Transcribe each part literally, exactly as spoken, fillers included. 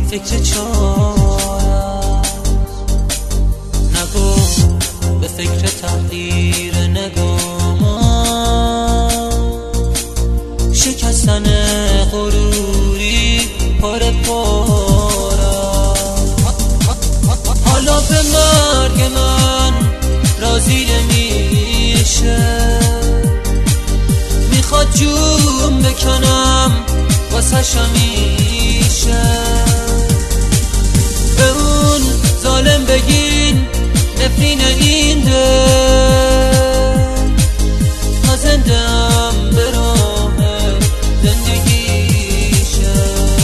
فکر چارم، نگو به فکر تغییر نگامان، شکستن غروری پاره پارم. حالا به مرگ من راضی نمیشه، میخواد جون بکنم واسه همیشه. به اون ظالم بگین نفرین این دل، تا زندم به راه زندگیشه.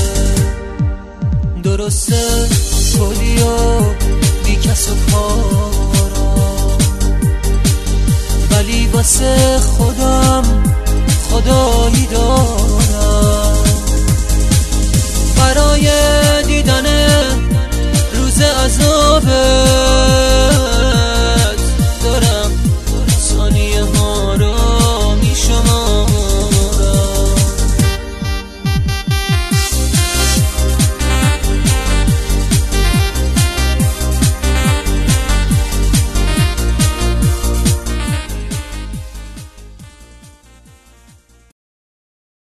درسته کلی و بی کس و کارم، ولی واسه خودم خدایی دارم. برای دیدن روز عذابه